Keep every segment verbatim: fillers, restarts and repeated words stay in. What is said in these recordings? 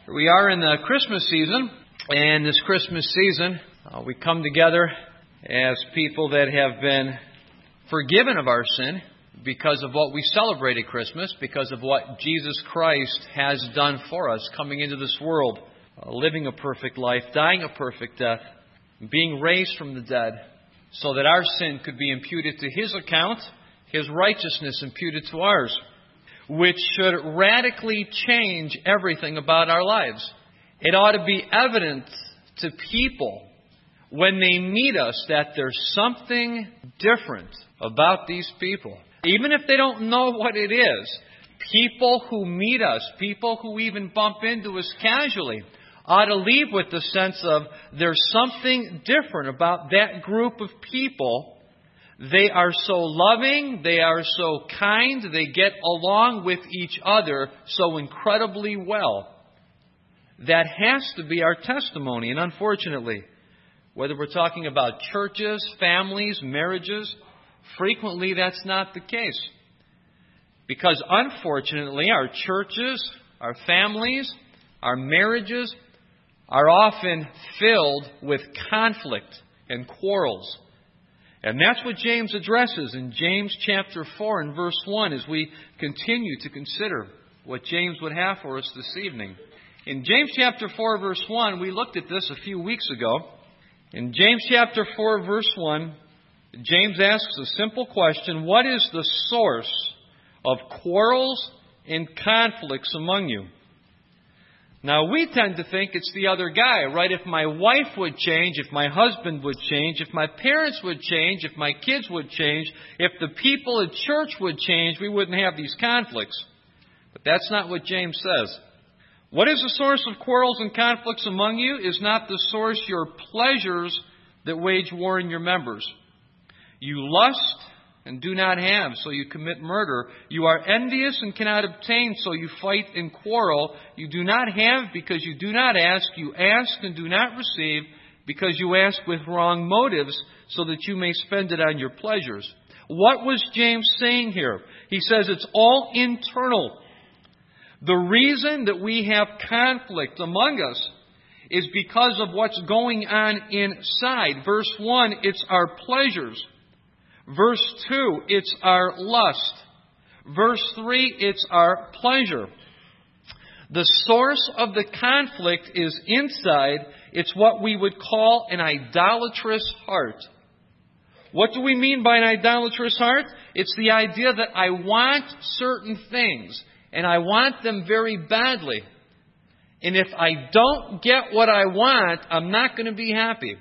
We are in the Christmas season, and this Christmas season, uh, we come together as people that have been forgiven of our sin because of what we celebrate at Christmas, because of what Jesus Christ has done for us, coming into this world, uh, living a perfect life, dying a perfect death, being raised from the dead, so that our sin could be imputed to His account, His righteousness imputed to ours, which should radically change everything about our lives. It ought to be evident to people when they meet us that there's something different about these people. Even if they don't know what it is, people who meet us, people who even bump into us casually, ought to leave with the sense of there's something different about that group of people. They are so loving, they are so kind, they get along with each other so incredibly well. That has to be our testimony. And unfortunately, whether we're talking about churches, families, marriages, frequently that's not the case. Because unfortunately, our churches, our families, our marriages are often filled with conflict and quarrels. And that's what James addresses in James chapter four and verse one as we continue to consider what James would have for us this evening. In James chapter four verse one, we looked at this a few weeks ago. In James chapter four verse one, James asks a simple question: what is the source of quarrels and conflicts among you? Now, we tend to think it's the other guy, right? If my wife would change, if my husband would change, if my parents would change, if my kids would change, if the people at church would change, we wouldn't have these conflicts. But that's not what James says. What is the source of quarrels and conflicts among you? Is not the source your pleasures that wage war in your members. You lust and do not have, so you commit murder. You are envious and cannot obtain, so you fight and quarrel. You do not have because you do not ask. You ask and do not receive because you ask with wrong motives, so that you may spend it on your pleasures. What was James saying here? He says it's all internal. The reason that we have conflict among us is because of what's going on inside. Verse one, it's our pleasures. Verse two, it's our lust. Verse three, it's our pleasure. The source of the conflict is inside. It's what we would call an idolatrous heart. What do we mean by an idolatrous heart? It's the idea that I want certain things, and I want them very badly. And if I don't get what I want, I'm not going to be happy.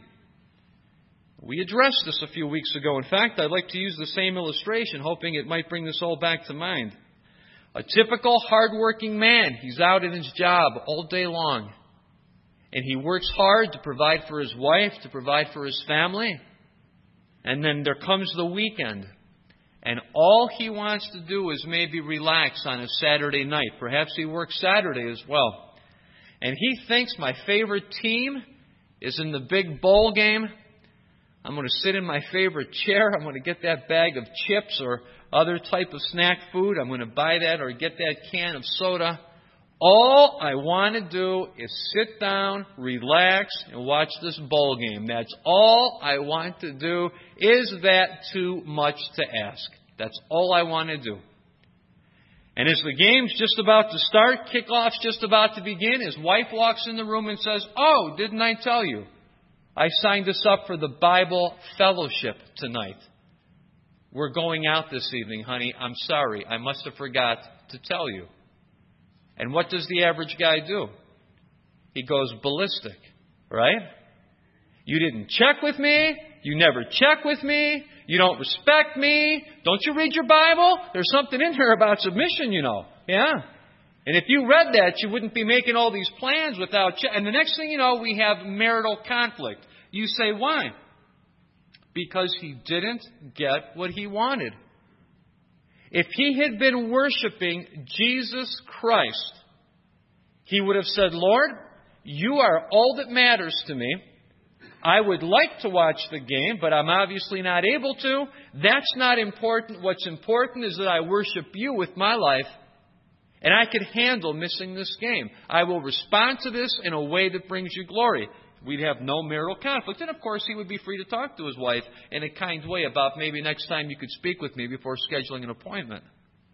We addressed this a few weeks ago. In fact, I'd like to use the same illustration, hoping it might bring this all back to mind. A typical hard-working man. He's out in his job all day long. And he works hard to provide for his wife, to provide for his family. And then there comes the weekend. And all he wants to do is maybe relax on a Saturday night. Perhaps he works Saturday as well. And he thinks my favorite team is in the big bowl game. I'm going to sit in my favorite chair. I'm going to get that bag of chips or other type of snack food. I'm going to buy that or get that can of soda. All I want to do is sit down, relax, and watch this bowl game. That's all I want to do. Is that too much to ask? That's all I want to do. And as the game's just about to start, kickoff's just about to begin, his wife walks in the room and says, "Oh, didn't I tell you? I signed us up for the Bible fellowship tonight. We're going out this evening, honey. I'm sorry. I must have forgot to tell you." And what does the average guy do? He goes ballistic, right? You didn't check with me. You never check with me. You don't respect me. Don't you read your Bible? There's something in here about submission, you know. Yeah. And if you read that, you wouldn't be making all these plans without... Ch- and the next thing you know, we have marital conflict. You say, why? Because he didn't get what he wanted. If he had been worshiping Jesus Christ, he would have said, "Lord, you are all that matters to me. I would like to watch the game, but I'm obviously not able to. That's not important. What's important is that I worship you with my life. And I could handle missing this game. I will respond to this in a way that brings you glory. We'd have no marital conflict. And of course, he would be free to talk to his wife in a kind way about maybe next time you could speak with me before scheduling an appointment.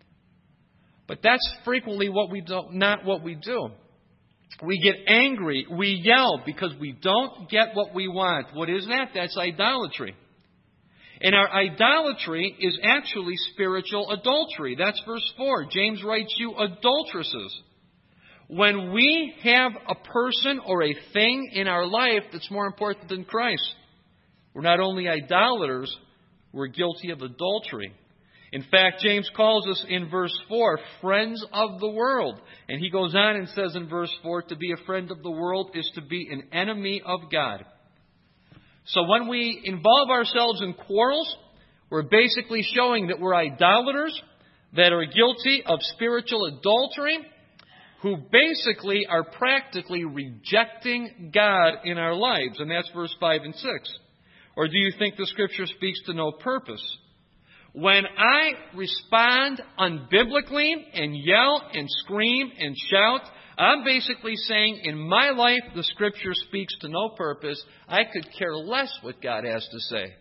But that's frequently what we do, not what we do. We get angry. We yell because we don't get what we want. What is that? That's idolatry. And our idolatry is actually spiritual adultery. That's verse four. James writes, you adulteresses. When we have a person or a thing in our life that's more important than Christ, we're not only idolaters, we're guilty of adultery. In fact, James calls us in verse four, friends of the world. And he goes on and says in verse four, to be a friend of the world is to be an enemy of God. So when we involve ourselves in quarrels, we're basically showing that we're idolaters that are guilty of spiritual adultery, who basically are practically rejecting God in our lives. And that's verse five and six. Or do you think the Scripture speaks to no purpose? When I respond unbiblically and yell and scream and shout, I'm basically saying in my life the Scripture speaks to no purpose. I could care less what God has to say.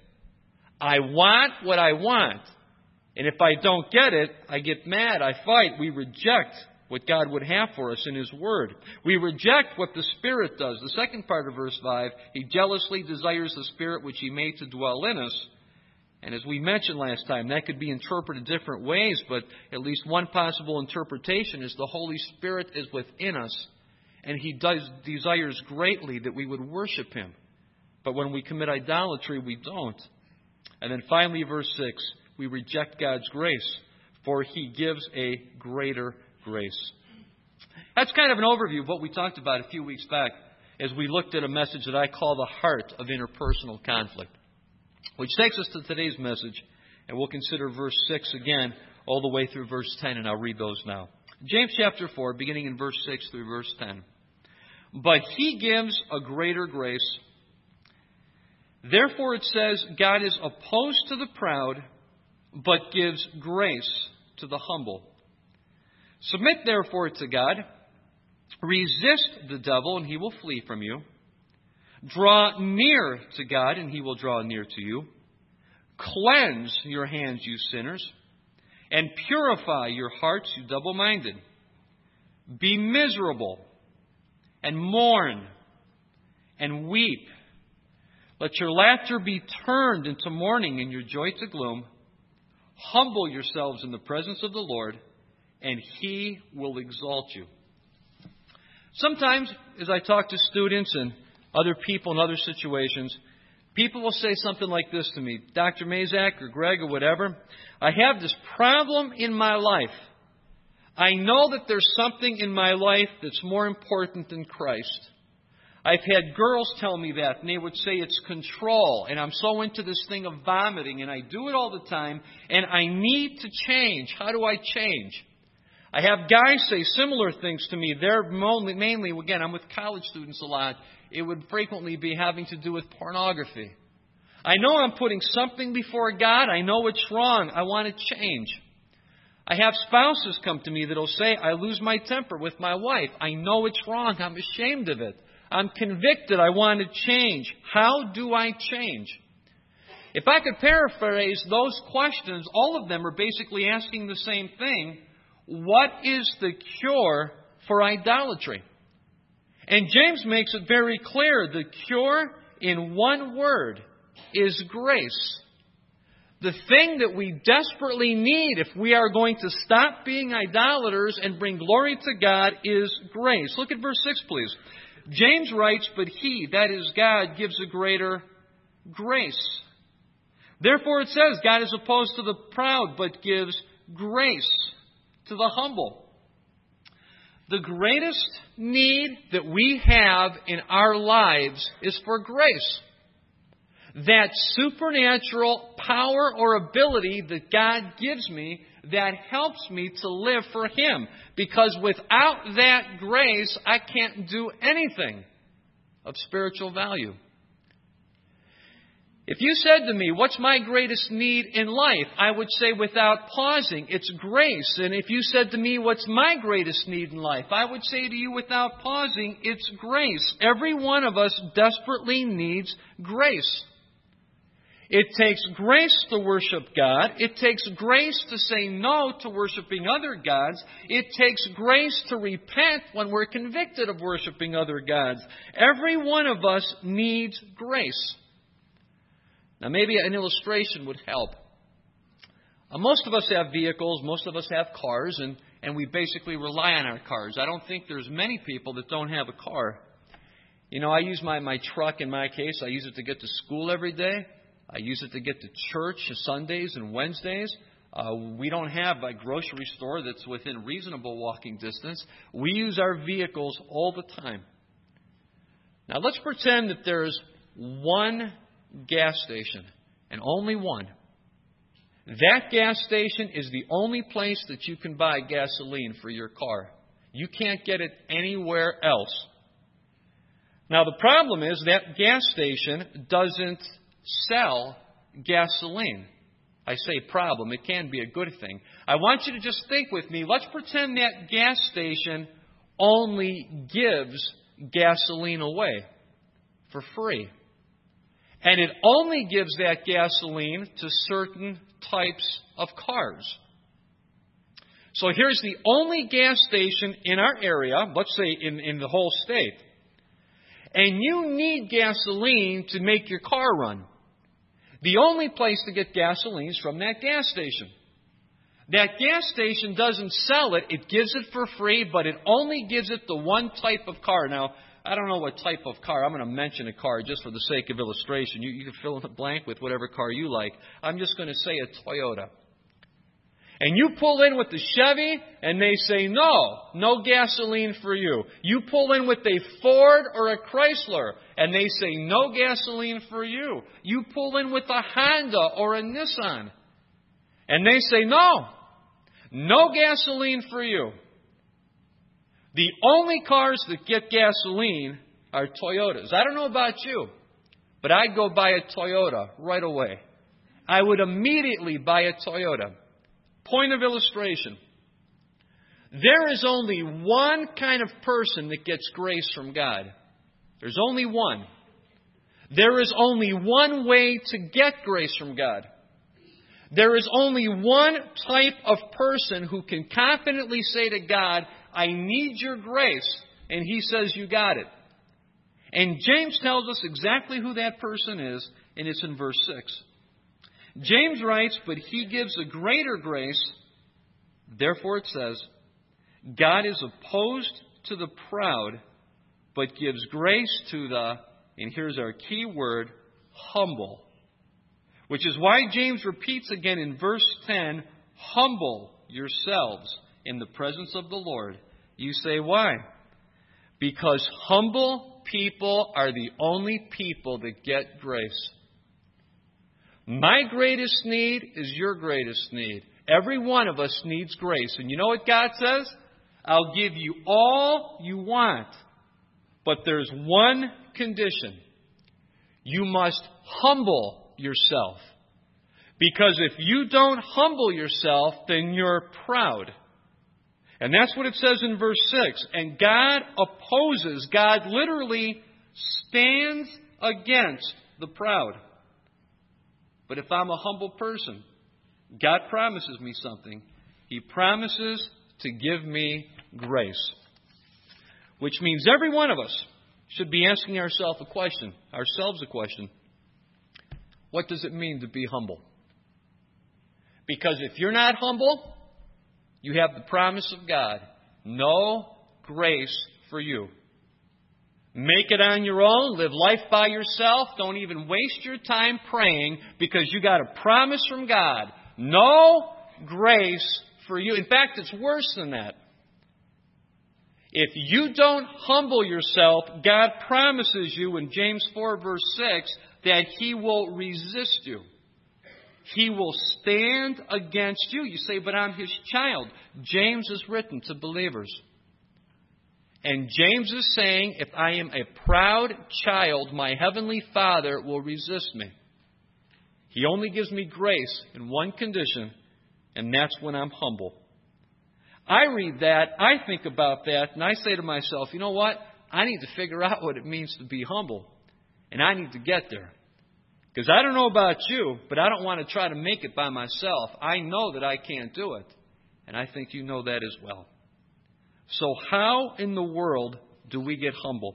I want what I want. And if I don't get it, I get mad, I fight. We reject what God would have for us in His Word. We reject what the Spirit does. The second part of verse five, He jealously desires the Spirit which He made to dwell in us. And as we mentioned last time, that could be interpreted different ways, but at least one possible interpretation is the Holy Spirit is within us, and He does, desires greatly that we would worship Him. But when we commit idolatry, we don't. And then finally, verse six, we reject God's grace, for He gives a greater grace. That's kind of an overview of what we talked about a few weeks back as we looked at a message that I call the heart of interpersonal conflict. Which takes us to today's message, and we'll consider verse six again, all the way through verse ten, and I'll read those now. James chapter four, beginning in verse six through verse ten. But He gives a greater grace. Therefore it says, God is opposed to the proud, but gives grace to the humble. Submit therefore to God. Resist the devil, and he will flee from you. Draw near to God, and He will draw near to you. Cleanse your hands, you sinners, and purify your hearts, you double-minded. Be miserable, and mourn, and weep. Let your laughter be turned into mourning, and your joy to gloom. Humble yourselves in the presence of the Lord, and He will exalt you. Sometimes, as I talk to students and other people in other situations, people will say something like this to me, Doctor Mazak or Greg or whatever, I have this problem in my life. I know that there's something in my life that's more important than Christ. I've had girls tell me that, and they would say it's control, and I'm so into this thing of vomiting, and I do it all the time, and I need to change. How do I change? I have guys say similar things to me. They're mainly, again, I'm with college students a lot. It would frequently be having to do with pornography. I know I'm putting something before God. I know it's wrong. I want to change. I have spouses come to me that will say, I lose my temper with my wife. I know it's wrong. I'm ashamed of it. I'm convicted. I want to change. How do I change? If I could paraphrase those questions, all of them are basically asking the same thing. What is the cure for idolatry? And James makes it very clear. The cure in one word is grace. The thing that we desperately need if we are going to stop being idolaters and bring glory to God is grace. Look at verse six, please. James writes, but He, that is God, gives a greater grace. Therefore it says, God is opposed to the proud, but gives grace to the humble. The greatest need that we have in our lives is for grace. That supernatural power or ability that God gives me that helps me to live for Him. Because without that grace, I can't do anything of spiritual value. If you said to me, what's my greatest need in life? I would say without pausing, it's grace. And if you said to me, what's my greatest need in life? I would say to you without pausing, it's grace. Every one of us desperately needs grace. It takes grace to worship God. It takes grace to say no to worshiping other gods. It takes grace to repent when we're convicted of worshiping other gods. Every one of us needs grace. Now, maybe an illustration would help. Uh, most of us have vehicles. Most of us have cars, and, and we basically rely on our cars. I don't think there's many people that don't have a car. You know, I use my, my truck in my case. I use it to get to school every day. I use it to get to church Sundays and Wednesdays. Uh, we don't have a grocery store that's within reasonable walking distance. We use our vehicles all the time. Now, let's pretend that there's one gas station, and only one. That gas station is the only place that you can buy gasoline for your car. You can't get it anywhere else. Now, the problem is that gas station doesn't sell gasoline. I say problem. It can be a good thing. I want you to just think with me. Let's pretend that gas station only gives gasoline away for free. And it only gives that gasoline to certain types of cars. So here's the only gas station in our area, let's say in, in the whole state. And you need gasoline to make your car run. The only place to get gasoline is from that gas station. That gas station doesn't sell it. It gives it for free, but it only gives it the one type of car. Now, I don't know what type of car. I'm going to mention a car just for the sake of illustration. You, you can fill in the blank with whatever car you like. I'm just going to say a Toyota. And you pull in with the Chevy, and they say, no, no gasoline for you. You pull in with a Ford or a Chrysler, and they say, no gasoline for you. You pull in with a Honda or a Nissan, and they say, no, no gasoline for you. The only cars that get gasoline are Toyotas. I don't know about you, but I'd go buy a Toyota right away. I would immediately buy a Toyota. Point of illustration. There is only one kind of person that gets grace from God. There's only one. There is only one way to get grace from God. There is only one type of person who can confidently say to God, I need your grace. And He says, you got it. And James tells us exactly who that person is, and it's in verse six. James writes, but He gives a greater grace. Therefore it says, God is opposed to the proud, but gives grace to the, and here's our key word, humble. Which is why James repeats again in verse ten, humble yourselves in the presence of the Lord. You say, why? Because humble people are the only people that get grace. My greatest need is your greatest need. Every one of us needs grace. And you know what God says? I'll give you all you want. But there's one condition. You must humble yourself. Because if you don't humble yourself, then you're proud. And that's what it says in verse six. And God opposes, God literally stands against the proud. But if I'm a humble person, God promises me something. He promises to give me grace. Which means every one of us should be asking ourselves a question, ourselves a question. What does it mean to be humble? Because if you're not humble, you have the promise of God. No grace for you. Make it on your own. Live life by yourself. Don't even waste your time praying because you got a promise from God. No grace for you. In fact, it's worse than that. If you don't humble yourself, God promises you in James four verse six that He will resist you. He will stand against you. You say, but I'm His child. James is written to believers. And James is saying, if I am a proud child, my heavenly Father will resist me. He only gives me grace in one condition, and that's when I'm humble. I read that, I think about that, and I say to myself, you know what? I need to figure out what it means to be humble. And I need to get there. Because I don't know about you, but I don't want to try to make it by myself. I know that I can't do it. And I think you know that as well. So how in the world do we get humble?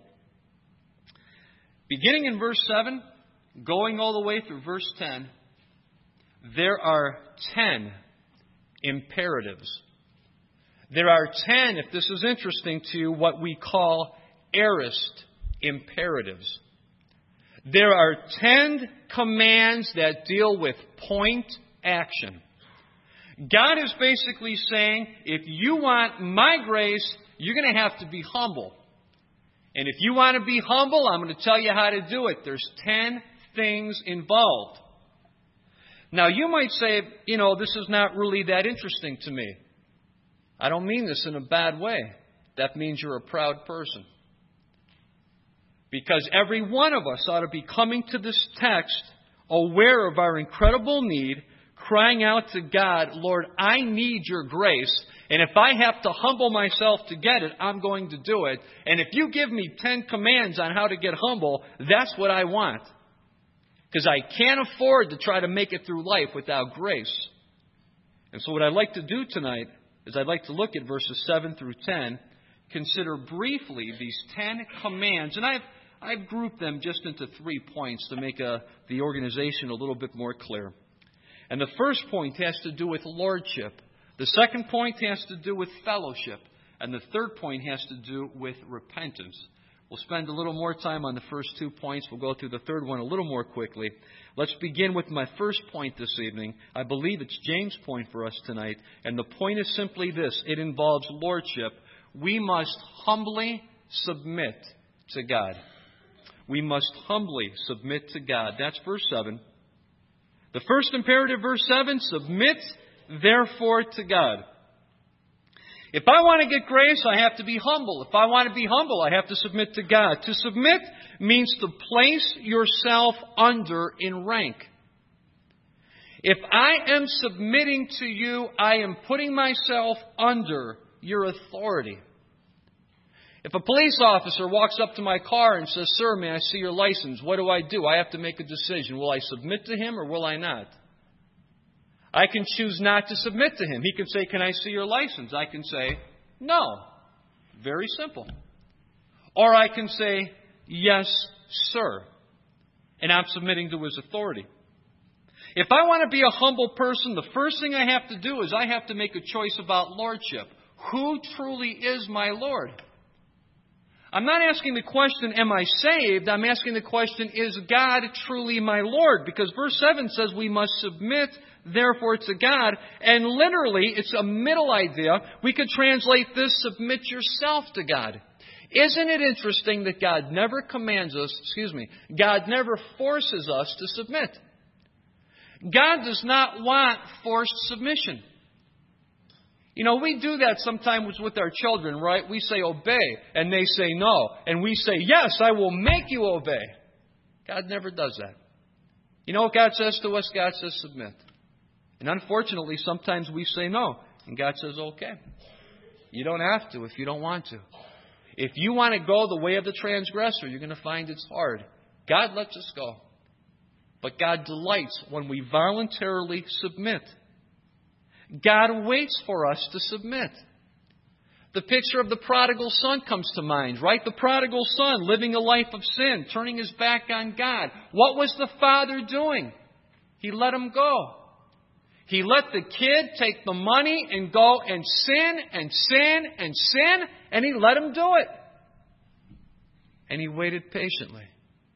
Beginning in verse seven, going all the way through verse ten, there are ten imperatives. There are ten, if this is interesting to you, what we call aorist imperatives. There are ten commands that deal with point action. God is basically saying, if you want my grace, you're going to have to be humble. And if you want to be humble, I'm going to tell you how to do it. There's ten things involved. Now, you might say, you know, this is not really that interesting to me. I don't mean this in a bad way. That means you're a proud person. Because every one of us ought to be coming to this text aware of our incredible need, crying out to God, Lord, I need your grace. And if I have to humble myself to get it, I'm going to do it. And if you give me ten commands on how to get humble, that's what I want. Because I can't afford to try to make it through life without grace. And so what I'd like to do tonight is I'd like to look at verses seven through ten, consider briefly these ten commands. And I've I've grouped them just into three points to make a, the organization a little bit more clear. And the first point has to do with lordship. The second point has to do with fellowship. And the third point has to do with repentance. We'll spend a little more time on the first two points. We'll go through the third one a little more quickly. Let's begin with my first point this evening. I believe it's James' point for us tonight. And the point is simply this. It involves lordship. We must humbly submit to God. We must humbly submit to God. That's verse seven. The first imperative, verse seven, submit therefore to God. If I want to get grace, I have to be humble. If I want to be humble, I have to submit to God. To submit means to place yourself under in rank. If I am submitting to you, I am putting myself under your authority. If a police officer walks up to my car and says, Sir, may I see your license? What do I do? I have to make a decision. Will I submit to him or will I not? I can choose not to submit to him. He can say, Can I see your license? I can say, No. Very simple. Or I can say, Yes, sir. And I'm submitting to his authority. If I want to be a humble person, the first thing I have to do is I have to make a choice about lordship. Who truly is my Lord? I'm not asking the question, am I saved? I'm asking the question, is God truly my Lord? Because verse seven says we must submit, therefore, to God. And literally, it's a middle idea. We could translate this, submit yourself to God. Isn't it interesting that God never commands us, excuse me, God never forces us to submit? God does not want forced submission. You know, we do that sometimes with our children, right? We say obey, and they say no. And we say, yes, I will make you obey. God never does that. You know what God says to us? God says submit. And unfortunately, sometimes we say no. And God says, okay. You don't have to if you don't want to. If you want to go the way of the transgressor, you're going to find it's hard. God lets us go. But God delights when we voluntarily submit. God waits for us to submit. The picture of the prodigal son comes to mind, right? The prodigal son living a life of sin, turning his back on God. What was the father doing? He let him go. He let the kid take the money and go and sin and sin and sin, and he let him do it. And he waited patiently.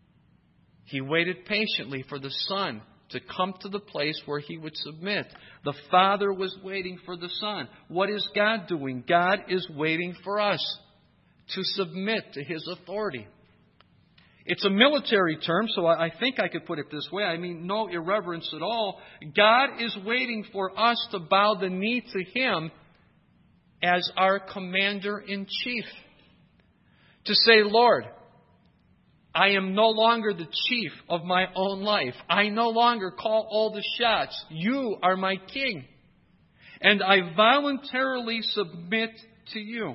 He waited patiently for the son to come to the place where he would submit. The Father was waiting for the Son. What is God doing? God is waiting for us to submit to His authority. It's a military term, so I think I could put it this way. I mean, no irreverence at all. God is waiting for us to bow the knee to Him as our commander-in-chief. To say, Lord, I am no longer the chief of my own life. I no longer call all the shots. You are my king. And I voluntarily submit to you.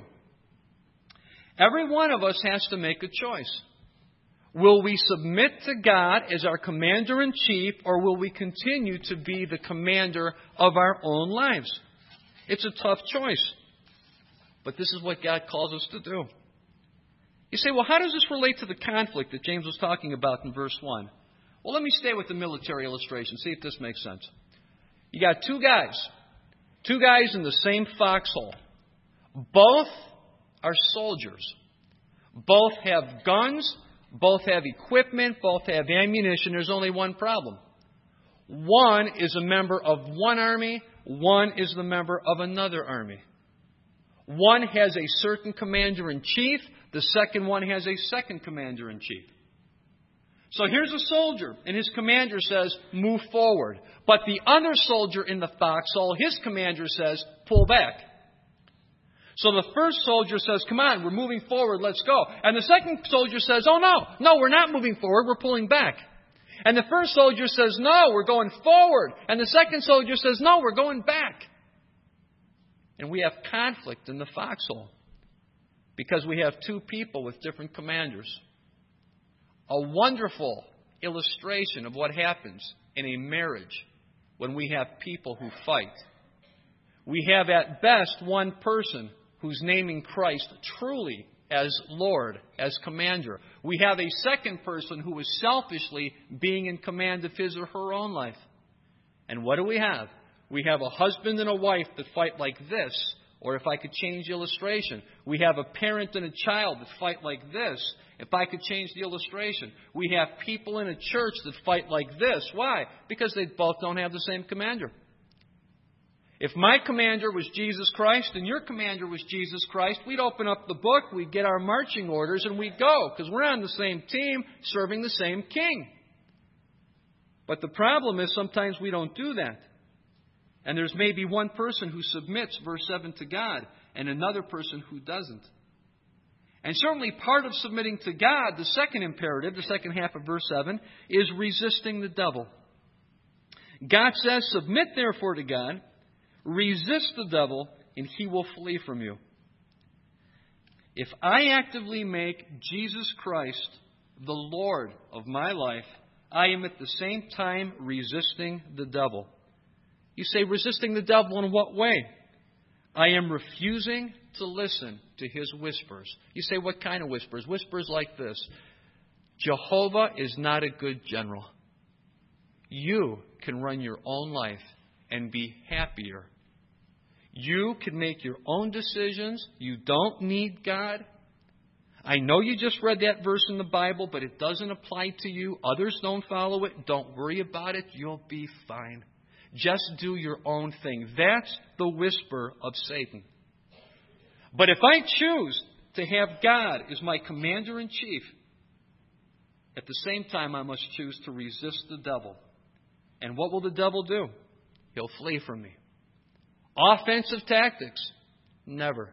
Every one of us has to make a choice. Will we submit to God as our commander-in-chief, or will we continue to be the commander of our own lives? It's a tough choice. But this is what God calls us to do. You say, well, how does this relate to the conflict that James was talking about in verse one? Well, let me stay with the military illustration, see if this makes sense. You got two guys. Two guys in the same foxhole. Both are soldiers. Both have guns. Both have equipment. Both have ammunition. There's only one problem. One is a member of one army. One is the member of another army. One has a certain commander-in-chief. The second one has a second commander-in-chief. So here's a soldier, and his commander says, move forward. But the other soldier in the foxhole, his commander says, pull back. So the first soldier says, come on, we're moving forward, let's go. And the second soldier says, oh no, no, we're not moving forward, we're pulling back. And the first soldier says, no, we're going forward. And the second soldier says, no, we're going back. And we have conflict in the foxhole because we have two people with different commanders. A wonderful illustration of what happens in a marriage when we have people who fight. We have at best one person who's naming Christ truly as Lord, as commander. We have a second person who is selfishly being in command of his or her own life. And what do we have? We have a husband and a wife that fight like this. Or if I could change the illustration, we have a parent and a child that fight like this. If I could change the illustration, we have people in a church that fight like this. Why? Because they both don't have the same commander. If my commander was Jesus Christ and your commander was Jesus Christ, we'd open up the book, we'd get our marching orders, and we'd go, because we're on the same team serving the same king. But the problem is sometimes we don't do that. And there's maybe one person who submits, verse seven, to God, and another person who doesn't. And certainly part of submitting to God, the second imperative, the second half of verse seven, is resisting the devil. God says, submit therefore to God, resist the devil, and he will flee from you. If I actively make Jesus Christ the Lord of my life, I am at the same time resisting the devil. You say, resisting the devil in what way? I am refusing to listen to his whispers. You say, what kind of whispers? Whispers like this. Jehovah is not a good general. You can run your own life and be happier. You can make your own decisions. You don't need God. I know you just read that verse in the Bible, but it doesn't apply to you. Others don't follow it. Don't worry about it. You'll be fine. Just do your own thing. That's the whisper of Satan. But if I choose to have God as my commander-in-chief, at the same time I must choose to resist the devil. And what will the devil do? He'll flee from me. Offensive tactics? Never.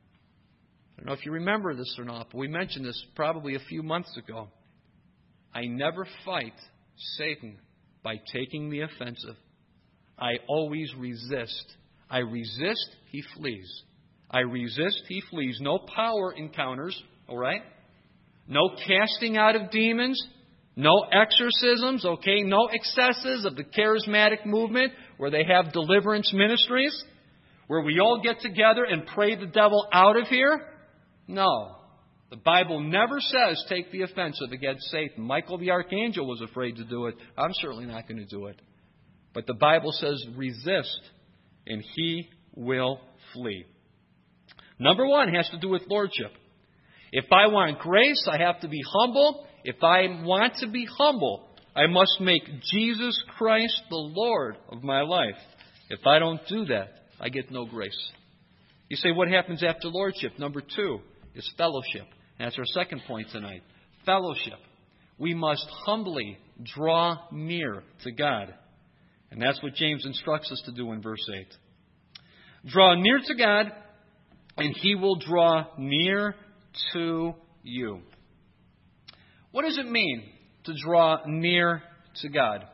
I don't know if you remember this or not, but we mentioned this probably a few months ago. I never fight Satan by taking the offensive. I always resist. I resist, he flees. I resist, he flees. No power encounters, all right? No casting out of demons. No exorcisms, okay? No excesses of the charismatic movement where they have deliverance ministries, where we all get together and pray the devil out of here. No. The Bible never says take the offensive against Satan. Michael the archangel was afraid to do it. I'm certainly not going to do it. But the Bible says resist, and he will flee. Number one has to do with lordship. If I want grace, I have to be humble. If I want to be humble, I must make Jesus Christ the Lord of my life. If I don't do that, I get no grace. You say, what happens after lordship? Number two is fellowship. And that's our second point tonight. Fellowship. We must humbly draw near to God. And that's what James instructs us to do in verse eight. Draw near to God, and he will draw near to you. What does it mean to draw near to God?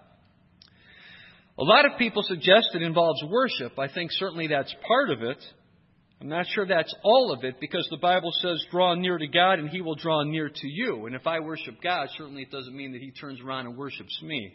A lot of people suggest it involves worship. I think certainly that's part of it. I'm not sure that's all of it, because the Bible says, draw near to God and He will draw near to you. And if I worship God, certainly it doesn't mean that He turns around and worships me.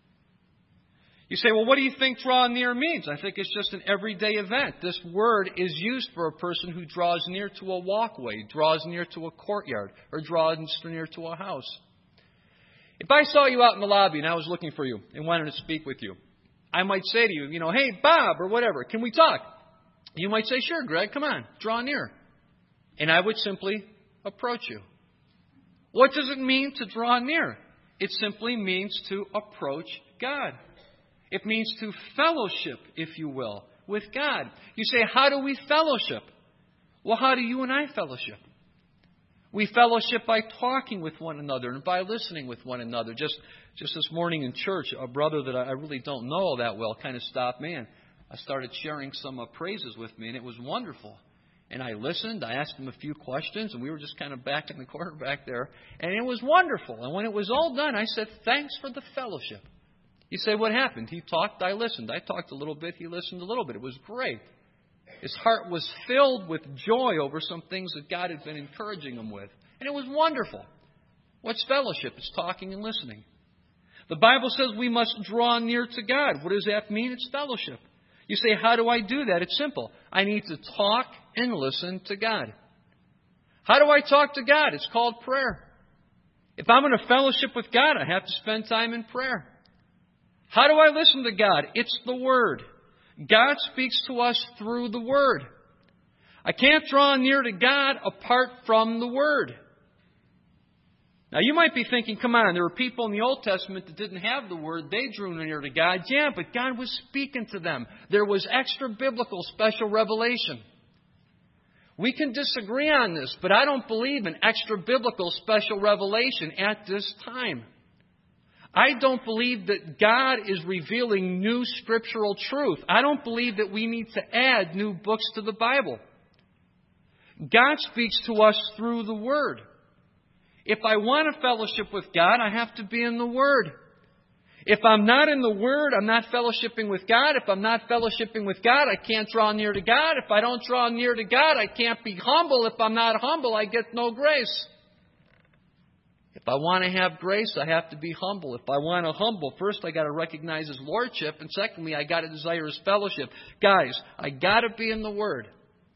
You say, well, what do you think draw near means? I think it's just an everyday event. This word is used for a person who draws near to a walkway, draws near to a courtyard, or draws near to a house. If I saw you out in the lobby and I was looking for you and wanted to speak with you, I might say to you, you know, hey, Bob, or whatever, can we talk? You might say, sure, Greg, come on, draw near. And I would simply approach you. What does it mean to draw near? It simply means to approach God. It means to fellowship, if you will, with God. You say, how do we fellowship? Well, how do you and I fellowship? We fellowship by talking with one another and by listening with one another. Just just this morning in church, a brother that I really don't know that well kind of stopped me, and I started sharing some uh, praises with me, and it was wonderful. And I listened. I asked him a few questions, and we were just kind of back in the corner back there. And it was wonderful. And when it was all done, I said, thanks for the fellowship. You say, what happened? He talked, I listened. I talked a little bit, he listened a little bit. It was great. His heart was filled with joy over some things that God had been encouraging him with. And it was wonderful. What's fellowship? It's talking and listening. The Bible says we must draw near to God. What does that mean? It's fellowship. You say, how do I do that? It's simple. I need to talk and listen to God. How do I talk to God? It's called prayer. If I'm going to fellowship with God, I have to spend time in prayer. How do I listen to God? It's the Word. God speaks to us through the Word. I can't draw near to God apart from the Word. Now, you might be thinking, come on, there were people in the Old Testament that didn't have the Word. They drew near to God. Yeah, but God was speaking to them. There was extra biblical special revelation. We can disagree on this, but I don't believe in extra biblical special revelation at this time. I don't believe that God is revealing new scriptural truth. I don't believe that we need to add new books to the Bible. God speaks to us through the Word. If I want a fellowship with God, I have to be in the Word. If I'm not in the Word, I'm not fellowshipping with God. If I'm not fellowshipping with God, I can't draw near to God. If I don't draw near to God, I can't be humble. If I'm not humble, I get no grace. If I want to have grace, I have to be humble. If I want to humble, first I got to recognize His Lordship, and secondly, I got to desire His fellowship. Guys, I got to be in the Word.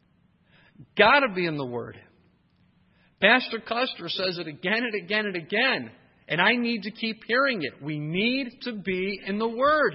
Got to be in the Word. Pastor Custer says it again and again and again, and I need to keep hearing it. We need to be in the Word.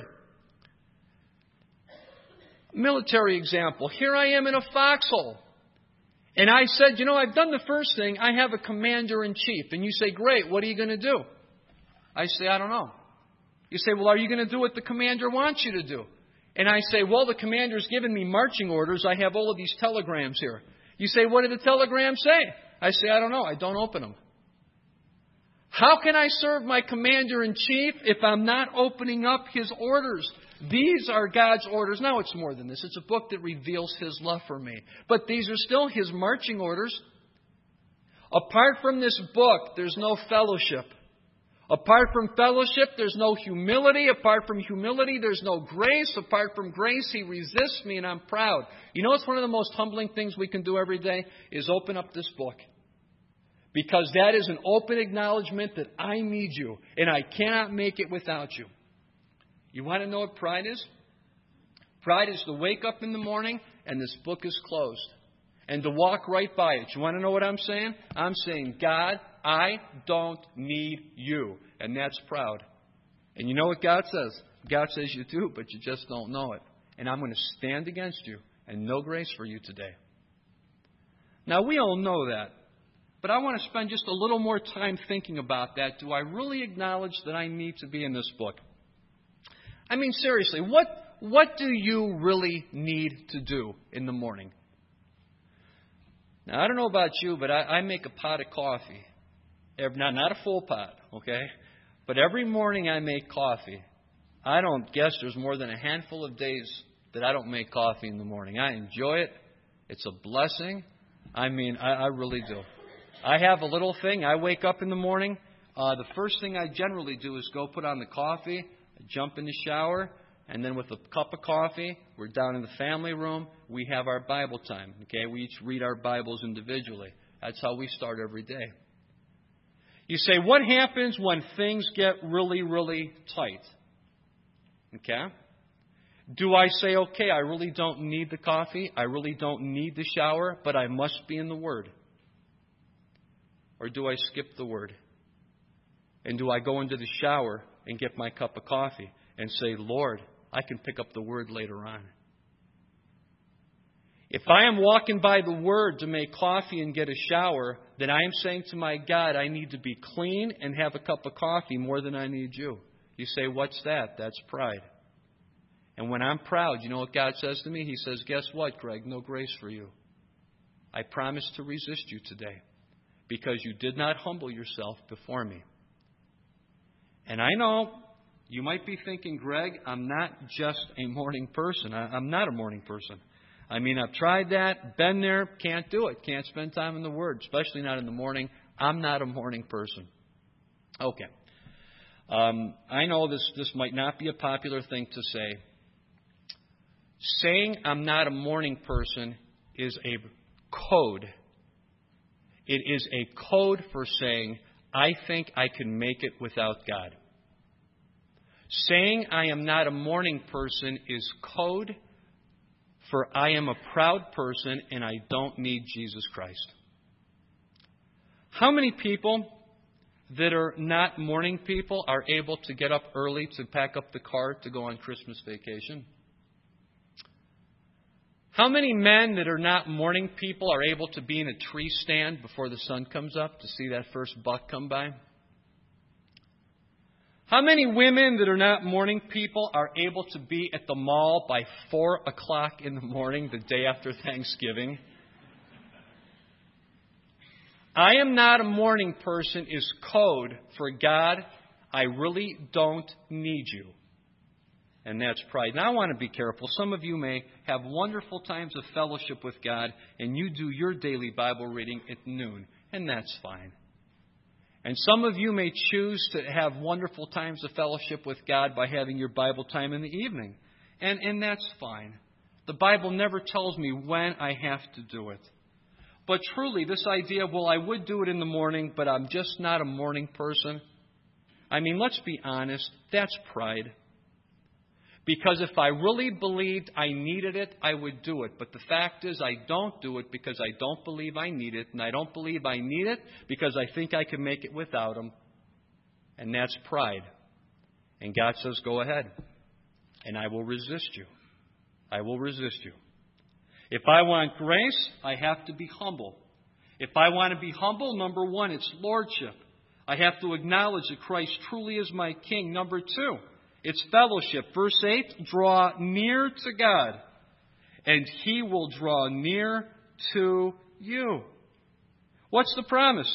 Military example. Here I am in a foxhole. And I said, you know, I've done the first thing. I have a commander-in-chief. And you say, great, what are you going to do? I say, I don't know. You say, well, are you going to do what the commander wants you to do? And I say, well, the commander's given me marching orders. I have all of these telegrams here. You say, what did the telegrams say? I say, I don't know. I don't open them. How can I serve my commander-in-chief if I'm not opening up his orders? These are God's orders. Now it's more than this. It's a book that reveals His love for me. But these are still His marching orders. Apart from this book, there's no fellowship. Apart from fellowship, there's no humility. Apart from humility, there's no grace. Apart from grace, He resists me and I'm proud. You know what's one of the most humbling things we can do every day? Is open up this book. Because that is an open acknowledgement that I need you and I cannot make it without you. You want to know what pride is? Pride is to wake up in the morning and this book is closed. And to walk right by it. You want to know what I'm saying? I'm saying, God, I don't need you. And that's proud. And you know what God says? God says you do, but you just don't know it. And I'm going to stand against you and no grace for you today. Now, we all know that. But I want to spend just a little more time thinking about that. Do I really acknowledge that I need to be in this book? I mean, seriously, what what do you really need to do in the morning? Now, I don't know about you, but I, I make a pot of coffee. Every, not, not a full pot, okay? But every morning I make coffee. I don't guess there's more than a handful of days that I don't make coffee in the morning. I enjoy it. It's a blessing. I mean, I, I really do. I have a little thing. I wake up in the morning. uh, the first thing I generally do is go put on the coffee, I jump in the shower, and then with a cup of coffee, we're down in the family room. We have our Bible time. Okay, we each read our Bibles individually. That's how we start every day. You say, what happens when things get really, really tight? Okay? Do I say, okay, I really don't need the coffee, I really don't need the shower, but I must be in the Word? Or do I skip the Word? And do I go into the shower and get my cup of coffee and say, Lord, I can pick up the Word later on? If I am walking by the Word to make coffee and get a shower, then I am saying to my God, I need to be clean and have a cup of coffee more than I need you. You say, what's that? That's pride. And when I'm proud, you know what God says to me? He says, guess what, Greg? No grace for you. I promise to resist you today because you did not humble yourself before me. And I know you might be thinking, Greg, I'm not just a morning person. I, I'm not a morning person. I mean, I've tried that, been there, can't do it. Can't spend time in the Word, especially not in the morning. I'm not a morning person. Okay. Um, I know this, this might not be a popular thing to say. Saying I'm not a morning person is a code. It is a code for saying, I think I can make it without God. Saying I am not a morning person is code for I am a proud person and I don't need Jesus Christ. How many people that are not morning people are able to get up early to pack up the car to go on Christmas vacation? How many men that are not morning people are able to be in a tree stand before the sun comes up to see that first buck come by? How many women that are not morning people are able to be at the mall by four o'clock in the morning the day after Thanksgiving? I am not a morning person is code for God, I really don't need you. And that's pride. Now I want to be careful. Some of you may have wonderful times of fellowship with God and you do your daily Bible reading at noon. And that's fine. And some of you may choose to have wonderful times of fellowship with God by having your Bible time in the evening. And, and that's fine. The Bible never tells me when I have to do it. But truly, this idea, well, I would do it in the morning, but I'm just not a morning person. I mean, let's be honest. That's pride. Because if I really believed I needed it, I would do it. But the fact is, I don't do it because I don't believe I need it. And I don't believe I need it because I think I can make it without Him. And that's pride. And God says, go ahead. And I will resist you. I will resist you. If I want grace, I have to be humble. If I want to be humble, number one, it's lordship. I have to acknowledge that Christ truly is my King. Number two, it's fellowship. Verse eight, draw near to God, and He will draw near to you. What's the promise?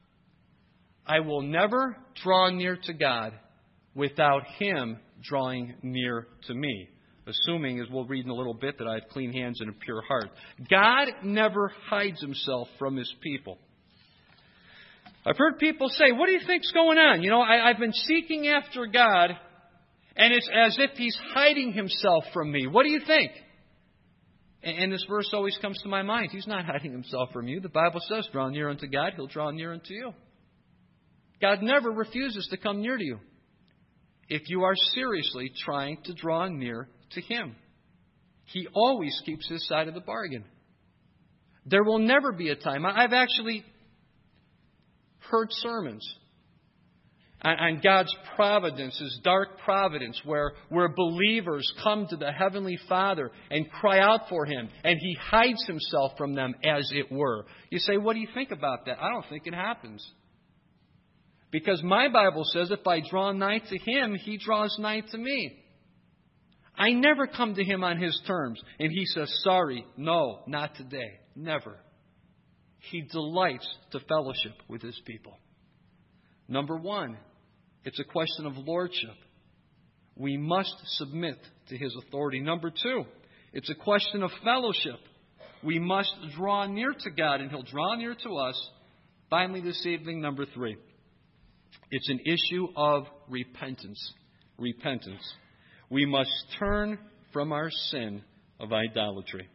I will never draw near to God without Him drawing near to me. Assuming, as we'll read in a little bit, that I have clean hands and a pure heart. God never hides Himself from His people. I've heard people say, what do you think's going on? You know, I, I've been seeking after God, and it's as if He's hiding Himself from me. What do you think? And, and this verse always comes to my mind. He's not hiding Himself from you. The Bible says, draw near unto God, He'll draw near unto you. God never refuses to come near to you if you are seriously trying to draw near to Him. He always keeps His side of the bargain. There will never be a time. I've actually heard sermons on, on God's providence, His dark providence, where, where believers come to the Heavenly Father and cry out for Him, and He hides Himself from them, as it were. You say, what do you think about that? I don't think it happens. Because my Bible says if I draw nigh to Him, He draws nigh to me. I never come to Him on His terms. And He says, sorry, no, not today. Never. He delights to fellowship with His people. Number one, it's a question of lordship. We must submit to His authority. Number two, it's a question of fellowship. We must draw near to God, and He'll draw near to us. Finally, this evening, number three, It's an issue of repentance. Repentance. We must turn from our sin of idolatry.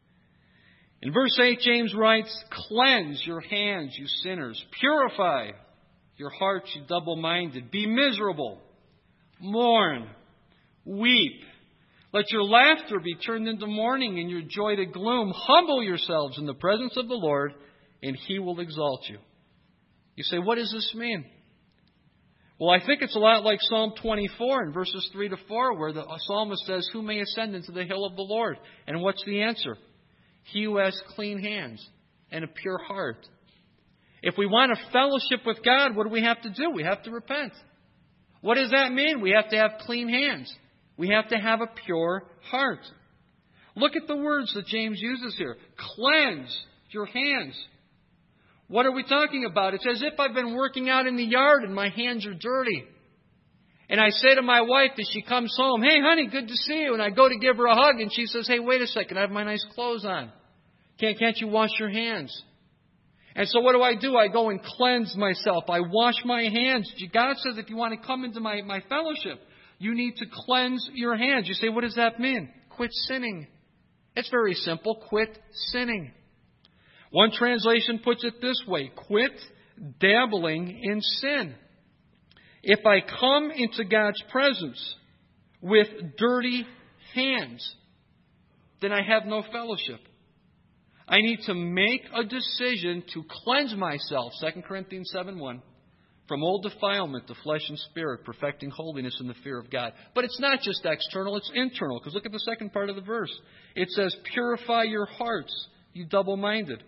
In verse eight, James writes, "Cleanse your hands, you sinners. Purify your hearts, you double-minded. Be miserable. Mourn. Weep. Let your laughter be turned into mourning and your joy to gloom. Humble yourselves in the presence of the Lord, and He will exalt you." You say, what does this mean? Well, I think it's a lot like Psalm twenty-four in verses three to four, where the psalmist says, "Who may ascend into the hill of the Lord?" And what's the answer? He who has clean hands and a pure heart. If we want a fellowship with God, what do we have to do? We have to repent. What does that mean? We have to have clean hands. We have to have a pure heart. Look at the words that James uses here. Cleanse your hands. What are we talking about? It's as if I've been working out in the yard and my hands are dirty. And I say to my wife as she comes home, "Hey, honey, good to see you." And I go to give her a hug and she says, "Hey, wait a second, I have my nice clothes on. Can't, can't you wash your hands?" And so what do I do? I go and cleanse myself. I wash my hands. God says if you want to come into my, my fellowship, you need to cleanse your hands. You say, what does that mean? Quit sinning. It's very simple. Quit sinning. One translation puts it this way: quit dabbling in sin. If I come into God's presence with dirty hands, then I have no fellowship. I need to make a decision to cleanse myself, Second Corinthians seven one, from old defilement to flesh and spirit, perfecting holiness in the fear of God. But it's not just external, it's internal. Because look at the second part of the verse. It says, "Purify your hearts, you double-minded."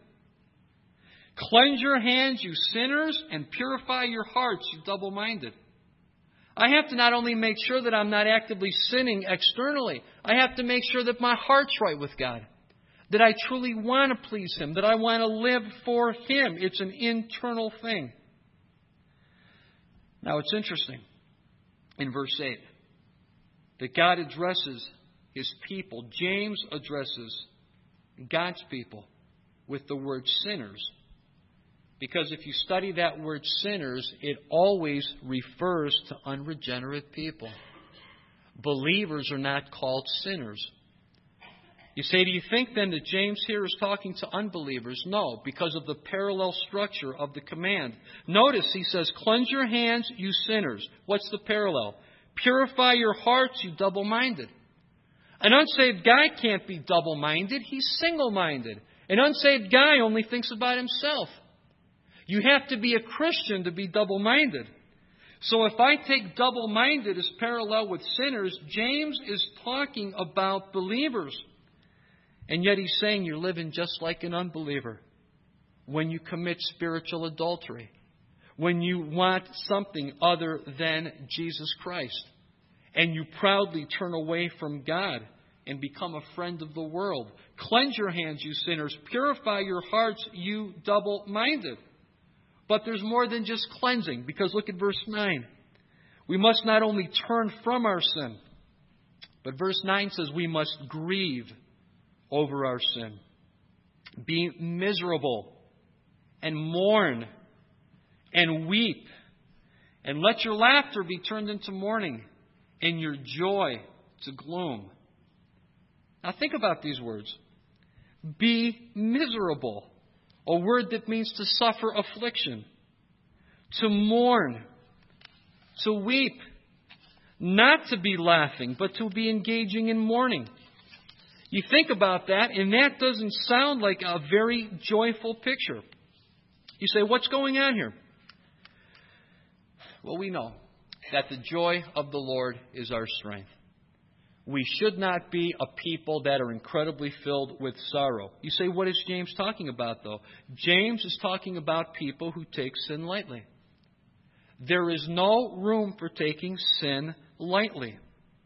Cleanse your hands, you sinners, and purify your hearts, you double-minded. I have to not only make sure that I'm not actively sinning externally, I have to make sure that my heart's right with God. That I truly want to please Him. That I want to live for Him. It's an internal thing. Now it's interesting in verse eight that God addresses His people. James addresses God's people with the word sinners. Because if you study that word sinners, it always refers to unregenerate people. Believers are not called sinners. You say, do you think then that James here is talking to unbelievers? No, because of the parallel structure of the command. Notice he says, "Cleanse your hands, you sinners." What's the parallel? "Purify your hearts, you double-minded." An unsaved guy can't be double-minded. He's single-minded. An unsaved guy only thinks about himself. You have to be a Christian to be double-minded. So if I take double-minded as parallel with sinners, James is talking about believers. And yet he's saying you're living just like an unbeliever when you commit spiritual adultery, when you want something other than Jesus Christ, and you proudly turn away from God and become a friend of the world. Cleanse your hands, you sinners. Purify your hearts, you double-minded. But there's more than just cleansing, because look at verse nine. We must not only turn from our sin, but verse nine says we must grieve over our sin. Be miserable and mourn and weep, and let your laughter be turned into mourning and your joy to gloom. Now think about these words. Be miserable. A word that means to suffer affliction, to mourn, to weep, not to be laughing, but to be engaging in mourning. You think about that, and that doesn't sound like a very joyful picture. You say, what's going on here? Well, we know that the joy of the Lord is our strength. We should not be a people that are incredibly filled with sorrow. You say, what is James talking about, though? James is talking about people who take sin lightly. There is no room for taking sin lightly.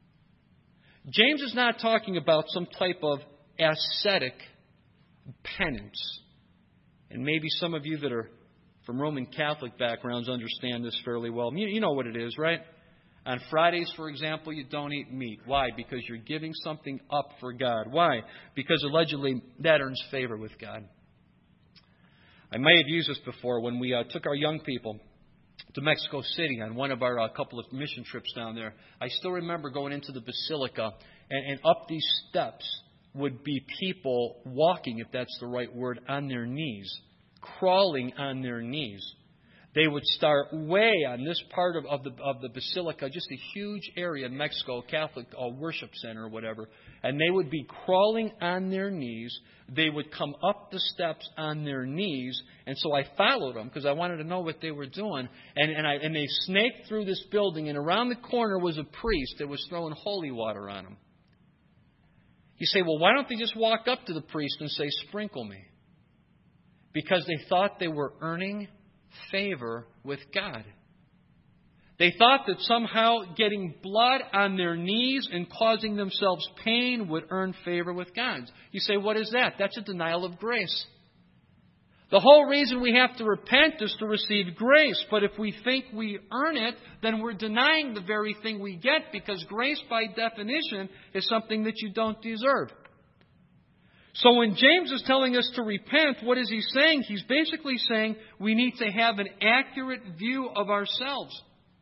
James is not talking about some type of ascetic penance. And maybe some of you that are from Roman Catholic backgrounds understand this fairly well. You know what it is, right? On Fridays, for example, you don't eat meat. Why? Because you're giving something up for God. Why? Because allegedly that earns favor with God. I may have used this before when we uh, took our young people to Mexico City on one of our uh, couple of mission trips down there. I still remember going into the basilica, and, and up these steps would be people walking, if that's the right word, on their knees, crawling on their knees. They would start way on this part of, of the of the basilica, just a huge area in Mexico, Catholic uh, worship center or whatever, and they would be crawling on their knees. They would come up the steps on their knees, and so I followed them because I wanted to know what they were doing. And and, I, and they snaked through this building, and around the corner was a priest that was throwing holy water on them. You say, well, why don't they just walk up to the priest and say, sprinkle me? Because they thought they were earning favor with God. They thought that somehow getting blood on their knees and causing themselves pain would earn favor with God. You say, what is that? That's a denial of grace. The whole reason we have to repent is to receive grace. But if we think we earn it, then we're denying the very thing we get, because grace, by definition, is something that you don't deserve. So when James is telling us to repent, what is he saying? He's basically saying we need to have an accurate view of ourselves.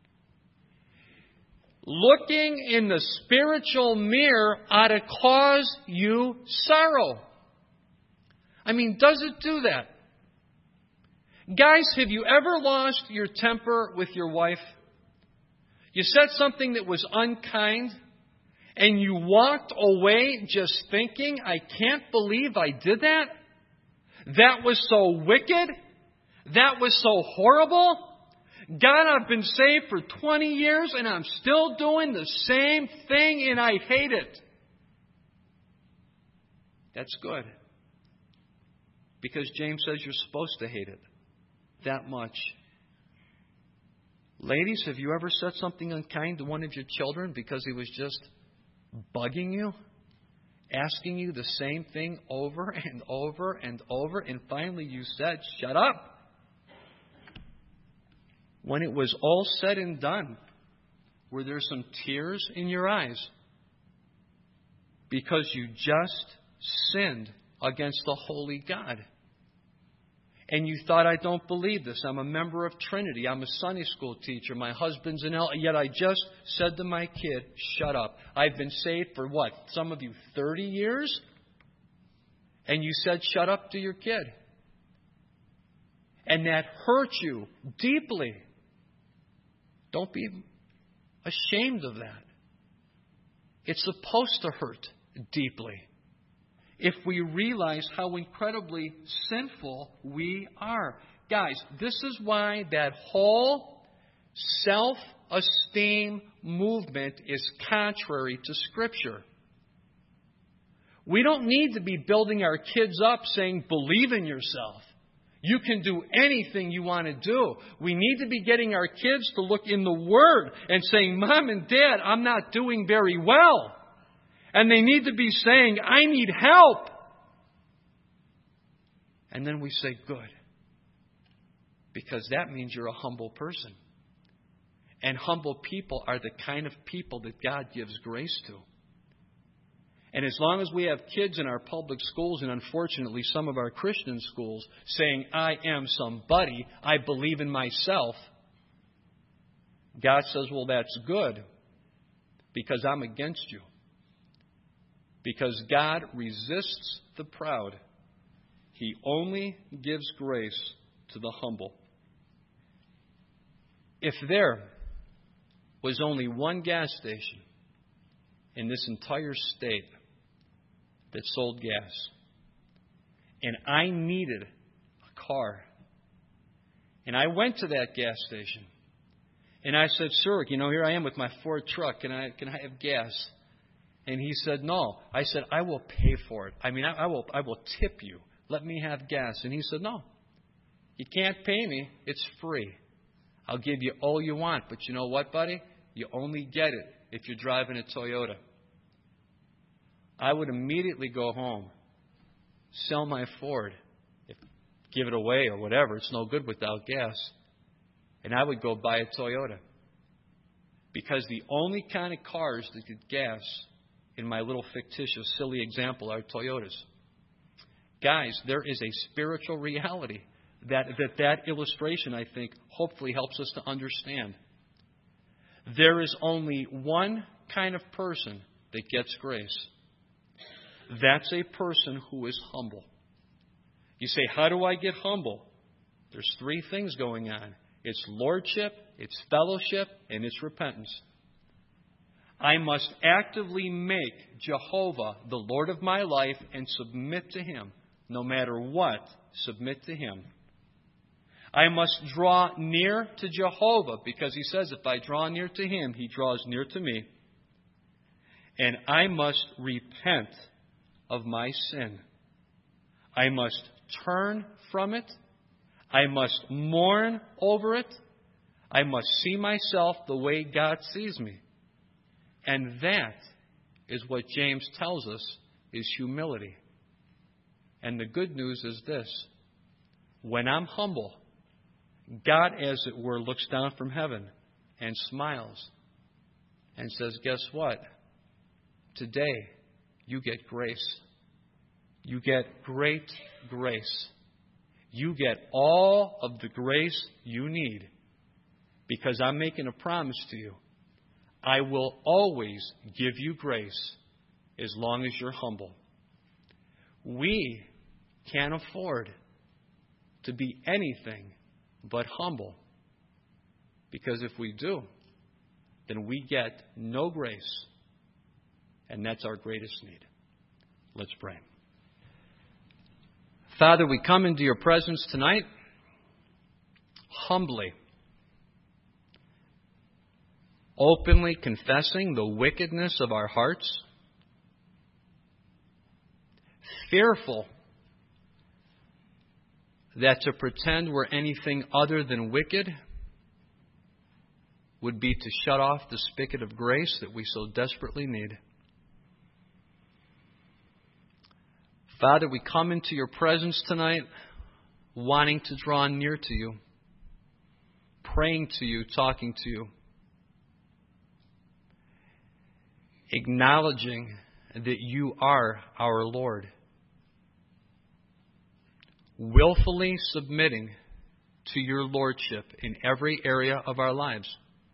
Looking in the spiritual mirror ought to cause you sorrow. I mean, does it do that? Guys, have you ever lost your temper with your wife? You said something that was unkind, and you walked away just thinking, I can't believe I did that? That was so wicked? That was so horrible? God, I've been saved for twenty years and I'm still doing the same thing and I hate it. That's good. Because James says you're supposed to hate it that much. Ladies, have you ever said something unkind to one of your children because he was just bugging you, asking you the same thing over and over and over, and finally you said, shut up? When it was all said and done, were there some tears in your eyes? Because you just sinned against the holy God. And you thought, I don't believe this. I'm a member of Trinity. I'm a Sunday school teacher. My husband's an elder. Yet I just said to my kid, shut up. I've been saved for what? Some of you, thirty years? And you said, shut up to your kid. And that hurt you deeply. Don't be ashamed of that. It's supposed to hurt deeply if we realize how incredibly sinful we are. Guys, this is why that whole self-esteem movement is contrary to Scripture. We don't need to be building our kids up saying, believe in yourself. You can do anything you want to do. We need to be getting our kids to look in the Word and saying, Mom and Dad, I'm not doing very well. And they need to be saying, I need help. And then we say, good. Because that means you're a humble person. And humble people are the kind of people that God gives grace to. And as long as we have kids in our public schools, and unfortunately some of our Christian schools, saying, I am somebody, I believe in myself, God says, well, that's good, because I'm against you. Because God resists the proud. He only gives grace to the humble. If there was only one gas station in this entire state that sold gas, and I needed a car, and I went to that gas station, and I said, sir, you know, here I am with my Ford truck, can I can I have gas? And he said, no. I said, I will pay for it. I mean, I, I will I will tip you. Let me have gas. And he said, no, you can't pay me. It's free. I'll give you all you want. But you know what, buddy? You only get it if you're driving a Toyota. I would immediately go home, sell my Ford, if, give it away or whatever. It's no good without gas. And I would go buy a Toyota. Because the only kind of cars that get gas, in my little fictitious, silly example, are Toyotas. Guys, there is a spiritual reality that that, that illustration, I think, hopefully helps us to understand. There is only one kind of person that gets grace. That's a person who is humble. You say, how do I get humble? There's three things going on. It's lordship, it's fellowship, and it's repentance. I must actively make Jehovah the Lord of my life and submit to Him. No matter what, submit to Him. I must draw near to Jehovah because He says if I draw near to Him, He draws near to me. And I must repent of my sin. I must turn from it. I must mourn over it. I must see myself the way God sees me. And that is what James tells us is humility. And the good news is this. When I'm humble, God, as it were, looks down from heaven and smiles and says, guess what? Today, you get grace. You get great grace. You get all of the grace you need because I'm making a promise to you. I will always give you grace as long as you're humble. We can't afford to be anything but humble because if we do, then we get no grace, and that's our greatest need. Let's pray. Father, we come into your presence tonight humbly, openly confessing the wickedness of our hearts, fearful that to pretend we're anything other than wicked would be to shut off the spigot of grace that we so desperately need. Father, we come into your presence tonight wanting to draw near to you, praying to you, talking to you, acknowledging that you are our Lord, willfully submitting to your lordship in every area of our lives.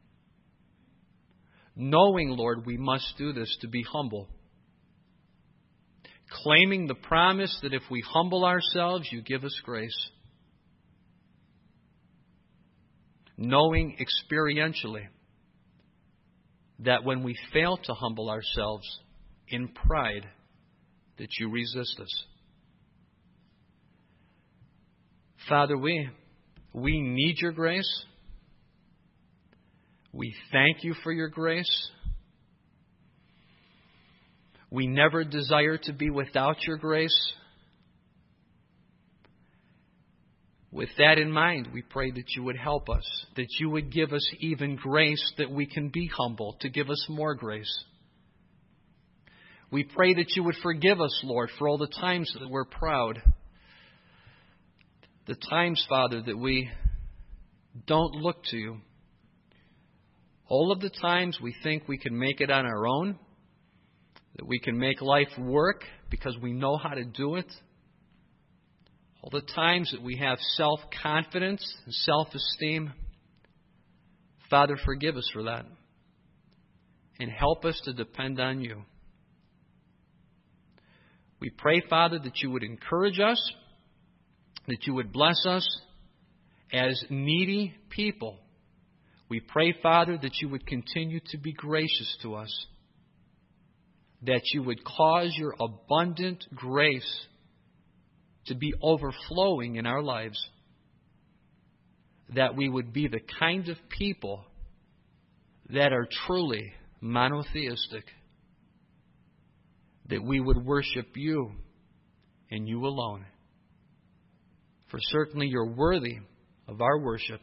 Knowing, Lord, we must do this to be humble. Claiming the promise that if we humble ourselves, you give us grace. Knowing experientially that when we fail to humble ourselves in pride, that you resist us. Father, we, we need your grace. We thank you for your grace. We never desire to be without your grace. With that in mind, we pray that you would help us, that you would give us even grace that we can be humble, to give us more grace. We pray that you would forgive us, Lord, for all the times that we're proud. The times, Father, that we don't look to you. All of the times we think we can make it on our own, that we can make life work because we know how to do it. All the times that we have self-confidence and self-esteem. Father, forgive us for that. And help us to depend on you. We pray, Father, that you would encourage us, that you would bless us as needy people. We pray, Father, that you would continue to be gracious to us, that you would cause your abundant grace to be overflowing in our lives, that we would be the kind of people that are truly monotheistic, that we would worship you and you alone. For certainly you're worthy of our worship.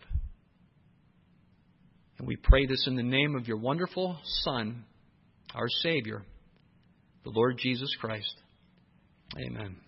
And we pray this in the name of your wonderful Son, our Savior, the Lord Jesus Christ. Amen.